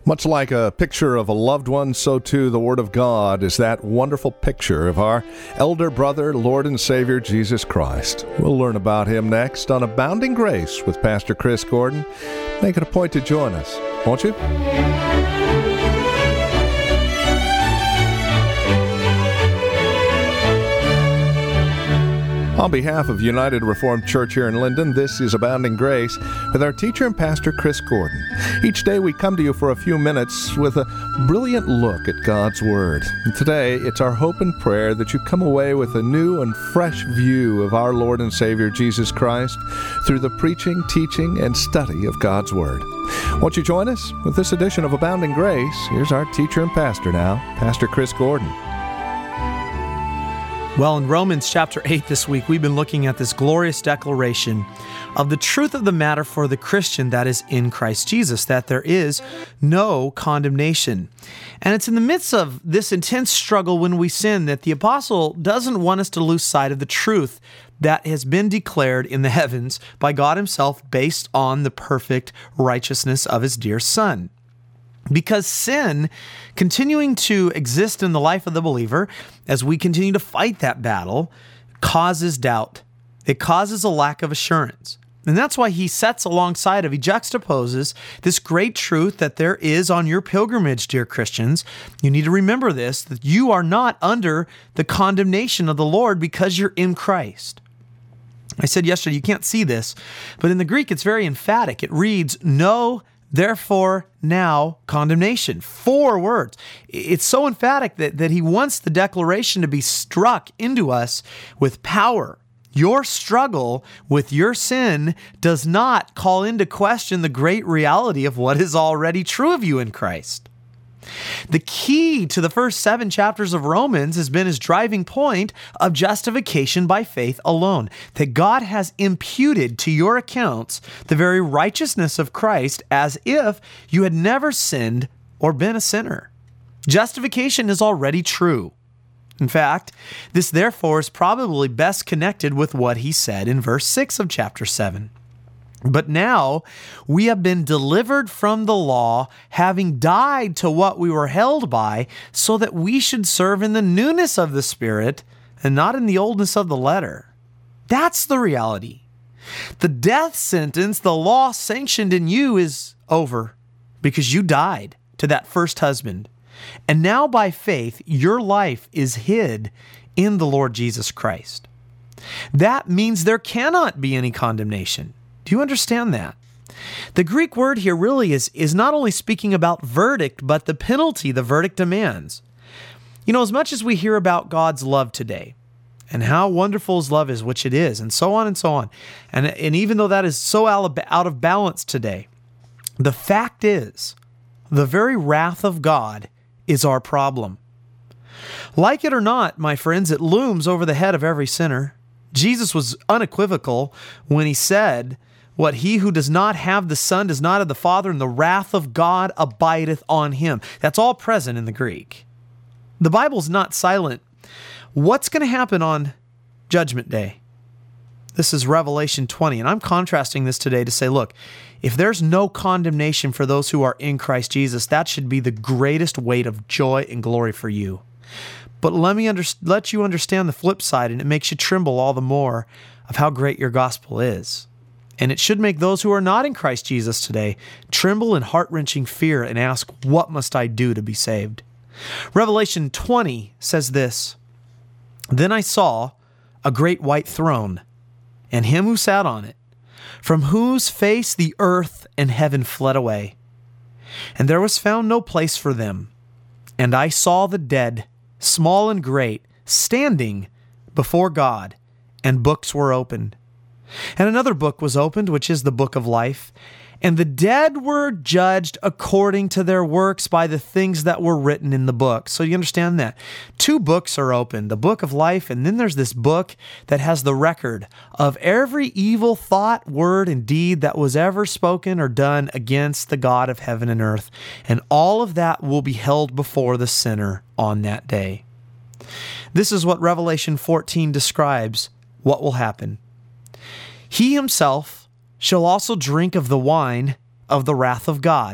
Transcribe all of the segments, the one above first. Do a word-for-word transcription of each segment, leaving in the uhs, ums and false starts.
Much like a picture of a loved one, so too the Word of God is that wonderful picture of our elder brother, Lord and Savior, Jesus Christ. We'll learn about Him next on Abounding Grace with Pastor Chris Gordon. Make it a point to join us, won't you? On behalf of United Reformed Church here in Linden, this is Abounding Grace with our teacher and pastor, Chris Gordon. Each day we come to you for a few minutes with a brilliant look at God's Word. And today, it's our hope and prayer that you come away with a new and fresh view of our Lord and Savior, Jesus Christ, through the preaching, teaching, and study of God's Word. Won't you join us with this edition of Abounding Grace? Here's our teacher and pastor now, Pastor Chris Gordon. Well, in Romans chapter eight this week, we've been looking at this glorious declaration of the truth of the matter for the Christian that is in Christ Jesus, that there is no condemnation. And it's in the midst of this intense struggle when we sin that the apostle doesn't want us to lose sight of the truth that has been declared in the heavens by God Himself based on the perfect righteousness of His dear Son. Because sin, continuing to exist in the life of the believer, as we continue to fight that battle, causes doubt. It causes a lack of assurance. And that's why he sets alongside of, he juxtaposes this great truth that there is on your pilgrimage, dear Christians. You need to remember this, that you are not under the condemnation of the Lord because you're in Christ. I said yesterday, you can't see this, but in the Greek, it's very emphatic. It reads, no therefore, now, condemnation. Four words. It's so emphatic that, that he wants the declaration to be struck into us with power. Your struggle with your sin does not call into question the great reality of what is already true of you in Christ. The key to the first seven chapters of Romans has been his driving point of justification by faith alone, that God has imputed to your accounts the very righteousness of Christ as if you had never sinned or been a sinner. Justification is already true. In fact, this therefore is probably best connected with what he said in verse six of chapter seven. But now we have been delivered from the law, having died to what we were held by, so that we should serve in the newness of the Spirit and not in the oldness of the letter. That's the reality. The death sentence the law sanctioned in you is over because you died to that first husband. And now by faith, your life is hid in the Lord Jesus Christ. That means there cannot be any condemnation. Do you understand that? The Greek word here really is, is not only speaking about verdict, but the penalty the verdict demands. You know, as much as we hear about God's love today, and how wonderful His love is, which it is, and so on and so on, and, and even though that is so out of balance today, the fact is, the very wrath of God is our problem. Like it or not, my friends, it looms over the head of every sinner. Jesus was unequivocal when He said, what he who does not have the Son does not have the Father, and the wrath of God abideth on him. That's all present in the Greek. The Bible's not silent. What's going to happen on Judgment Day? This is Revelation twenty, and I'm contrasting this today to say, look, if there's no condemnation for those who are in Christ Jesus, that should be the greatest weight of joy and glory for you. But let me under, let you understand the flip side, and it makes you tremble all the more of how great your gospel is. And it should make those who are not in Christ Jesus today tremble in heart-wrenching fear and ask, what must I do to be saved? Revelation twenty says this, then I saw a great white throne, and him who sat on it, from whose face the earth and heaven fled away. And there was found no place for them. And I saw the dead, small and great, standing before God, and books were opened. And another book was opened, which is the book of life. And the dead were judged according to their works by the things that were written in the book. So you understand that. Two books are opened, the book of life, and then there's this book that has the record of every evil thought, word, and deed that was ever spoken or done against the God of heaven and earth. And all of that will be held before the sinner on that day. This is what Revelation fourteen describes what will happen. He himself shall also drink of the wine of the wrath of God,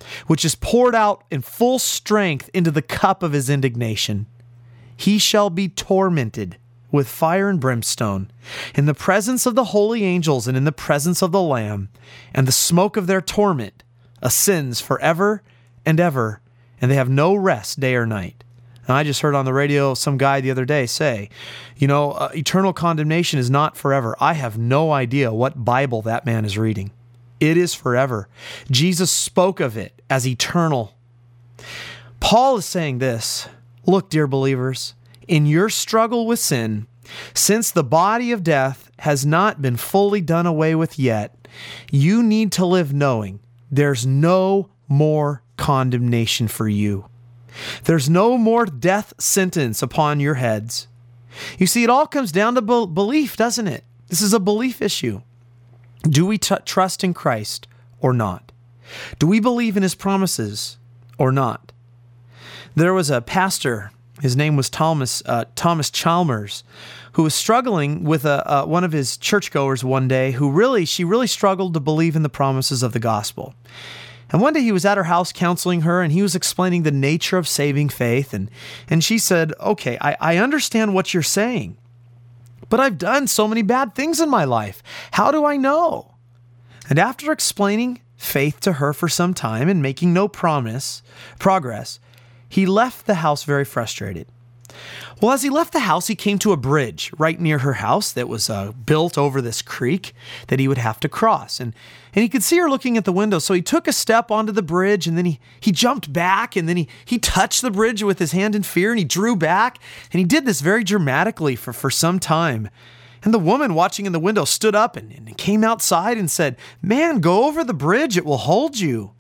which is poured out in full strength into the cup of his indignation. He shall be tormented with fire and brimstone in the presence of the holy angels and in the presence of the Lamb, and the smoke of their torment ascends forever and ever, and they have no rest day or night. And I just heard on the radio some guy the other day say, you know, uh, eternal condemnation is not forever. I have no idea what Bible that man is reading. It is forever. Jesus spoke of it as eternal. Paul is saying this, look, dear believers, in your struggle with sin, since the body of death has not been fully done away with yet, you need to live knowing there's no more condemnation for you. There's no more death sentence upon your heads. You see, it all comes down to be- belief, doesn't it? This is a belief issue. Do we t- trust in Christ or not? Do we believe in his promises or not? There was a pastor, his name was Thomas uh, Thomas Chalmers, who was struggling with a, uh, one of his churchgoers one day who really, she really struggled to believe in the promises of the gospel. And one day he was at her house counseling her, and he was explaining the nature of saving faith. And, and she said, okay, I, I understand what you're saying, but I've done so many bad things in my life. How do I know? And after explaining faith to her for some time and making no promise, progress, he left the house very frustrated. Well, as he left the house, he came to a bridge right near her house that was uh, built over this creek that he would have to cross. And, and he could see her looking at the window. So he took a step onto the bridge, and then he, he jumped back, and then he, he touched the bridge with his hand in fear, and he drew back. And he did this very dramatically for, for some time. And the woman watching in the window stood up and, and came outside and said, "Man, go over the bridge. It will hold you."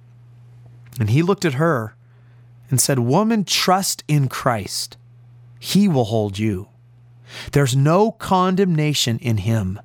And he looked at her and said, "Woman, trust in Christ. He will hold you. There's no condemnation in him."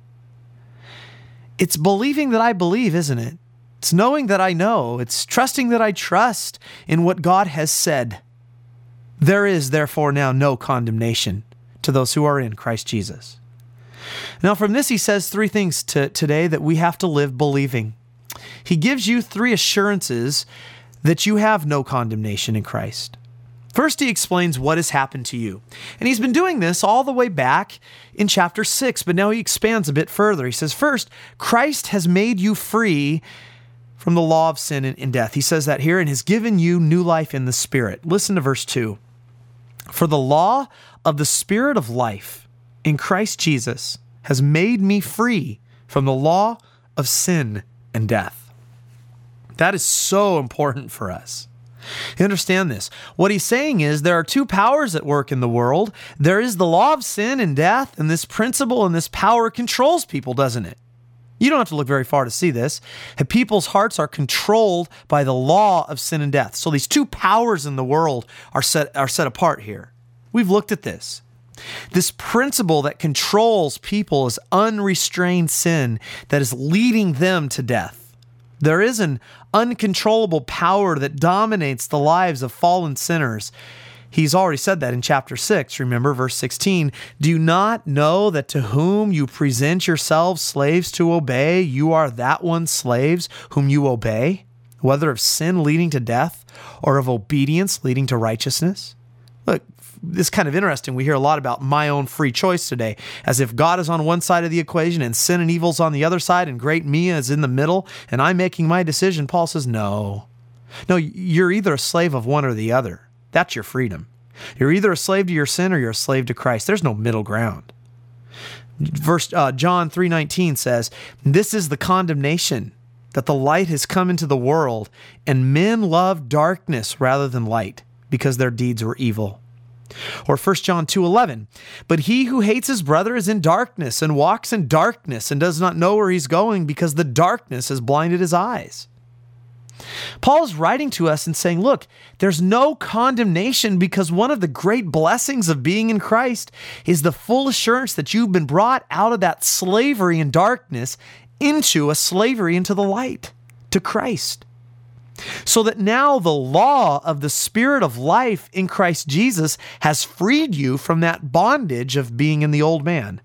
It's believing that I believe, isn't it? It's knowing that I know. It's trusting that I trust in what God has said. There is, therefore, now no condemnation to those who are in Christ Jesus. Now, from this, he says three things to, today that we have to live believing. He gives you three assurances that you have no condemnation in Christ. First, he explains what has happened to you. And he's been doing this all the way back in chapter six, but now he expands a bit further. He says, first, Christ has made you free from the law of sin and death. He says that here, and has given you new life in the Spirit. Listen to verse two. For the law of the Spirit of life in Christ Jesus has made me free from the law of sin and death. That is so important for us. You understand this? What he's saying is there are two powers at work in the world. There is the law of sin and death, and this principle and this power controls people, doesn't it? You don't have to look very far to see this. People's hearts are controlled by the law of sin and death. So these two powers in the world are set, are set apart here. We've looked at this. This principle that controls people is unrestrained sin that is leading them to death. There is an uncontrollable power that dominates the lives of fallen sinners. He's already said that in chapter six. Remember verse sixteen. Do you not know that to whom you present yourselves slaves to obey, you are that one's slaves whom you obey, whether of sin leading to death or of obedience leading to righteousness? Look, this is kind of interesting. We hear a lot about my own free choice today, as if God is on one side of the equation and sin and evil's on the other side, and great me is in the middle, and I'm making my decision. Paul says, no. No, you're either a slave of one or the other. That's your freedom. You're either a slave to your sin or you're a slave to Christ. There's no middle ground. Verse uh, John three nineteen says, "This is the condemnation, that the light has come into the world, and men love darkness rather than light, because their deeds were evil." Or First John two eleven, "But he who hates his brother is in darkness and walks in darkness and does not know where he's going, because the darkness has blinded his eyes." Paul is writing to us and saying, look, there's no condemnation, because one of the great blessings of being in Christ is the full assurance that you've been brought out of that slavery in darkness into a slavery into the light, to Christ. So that now the law of the Spirit of life in Christ Jesus has freed you from that bondage of being in the old man.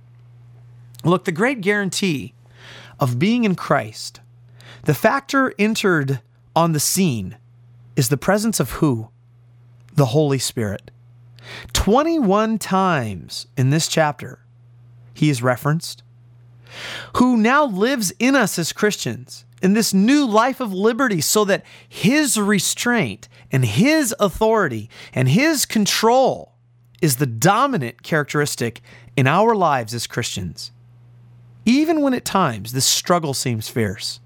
Look, the great guarantee of being in Christ, the factor entered on the scene is the presence of who? The Holy Spirit. twenty-one times in this chapter, he is referenced, who now lives in us as Christians in this new life of liberty so that his restraint and his authority and his control is the dominant characteristic in our lives as Christians, even when at times this struggle seems fierce.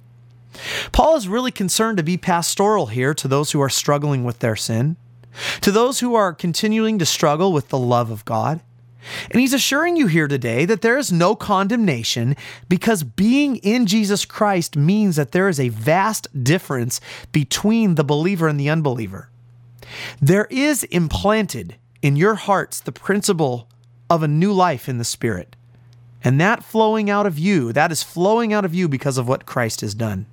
Paul is really concerned to be pastoral here to those who are struggling with their sin, to those who are continuing to struggle with the love of God. And he's assuring you here today that there is no condemnation because being in Jesus Christ means that there is a vast difference between the believer and the unbeliever. There is implanted in your hearts the principle of a new life in the Spirit. And that flowing out of you, that is flowing out of you because of what Christ has done.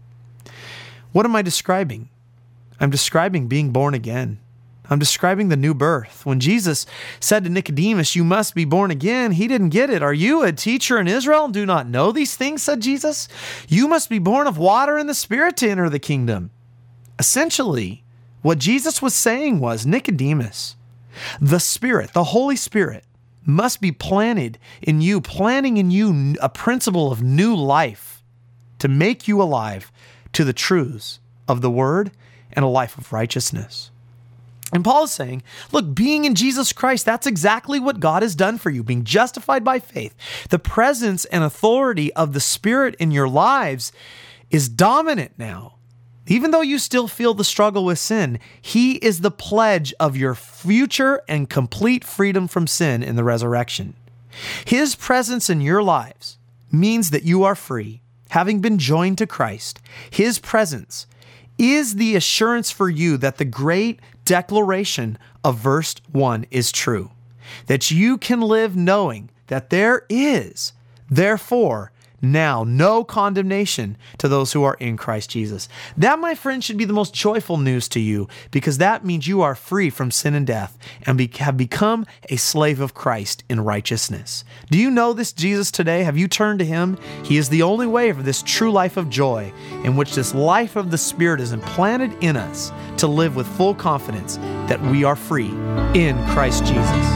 What am I describing? I'm describing being born again. I'm describing the new birth. When Jesus said to Nicodemus, "You must be born again," he didn't get it. "Are you a teacher in Israel and do not know these things?" said Jesus. "You must be born of water and the Spirit to enter the kingdom." Essentially, what Jesus was saying was, Nicodemus, the Spirit, the Holy Spirit, must be planted in you, planting in you a principle of new life to make you alive to the truths of the Word and a life of righteousness. And Paul is saying, look, being in Jesus Christ, that's exactly what God has done for you, being justified by faith. The presence and authority of the Spirit in your lives is dominant now. Even though you still feel the struggle with sin, He is the pledge of your future and complete freedom from sin in the resurrection. His presence in your lives means that you are free, having been joined to Christ. His presence is the assurance for you that the great declaration of verse one is true, that you can live knowing that there is, therefore, now no condemnation to those who are in Christ Jesus. That, my friend, should be the most joyful news to you, because that means you are free from sin and death and be- have become a slave of Christ in righteousness. Do you know this Jesus today? Have you turned to Him? He is the only way for this true life of joy, in which this life of the Spirit is implanted in us to live with full confidence that we are free in Christ Jesus.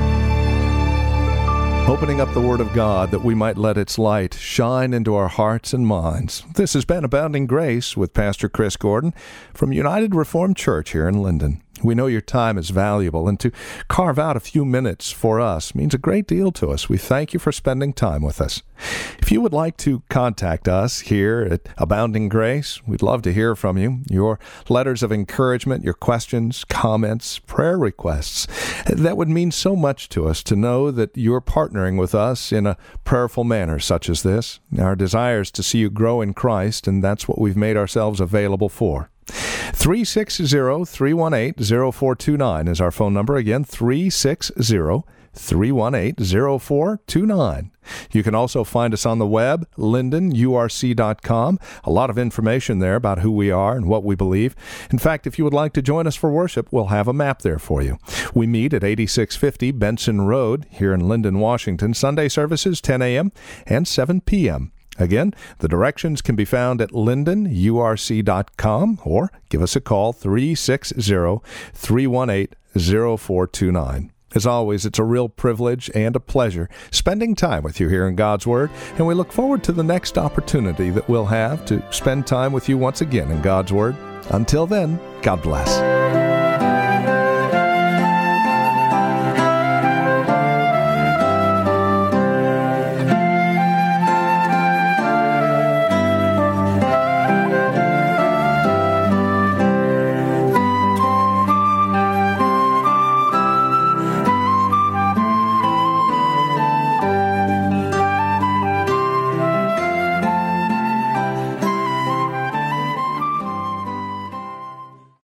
Opening up the Word of God that we might let its light shine into our hearts and minds. This has been Abounding Grace with Pastor Chris Gordon from United Reformed Church here in Linden. We know your time is valuable, and to carve out a few minutes for us means a great deal to us. We thank you for spending time with us. If you would like to contact us here at Abounding Grace, we'd love to hear from you. Your letters of encouragement, your questions, comments, prayer requests, that would mean so much to us to know that you're partnering with us in a prayerful manner such as this. Our desire is to see you grow in Christ, and that's what we've made ourselves available for. three six zero, three one eight, zero four two nine is our phone number. Again, three six zero, three one eight, zero four two nine. You can also find us on the web, linden u r c dot com. A lot of information there about who we are and what we believe. In fact, if you would like to join us for worship, we'll have a map there for you. We meet at eighty-six fifty Benson Road here in Linden, Washington. Sunday services ten a.m. and seven p.m. Again, the directions can be found at linden u r c dot com, or give us a call, three six zero, three one eight, zero four two nine. As always, it's a real privilege and a pleasure spending time with you here in God's Word, and we look forward to the next opportunity that we'll have to spend time with you once again in God's Word. Until then, God bless.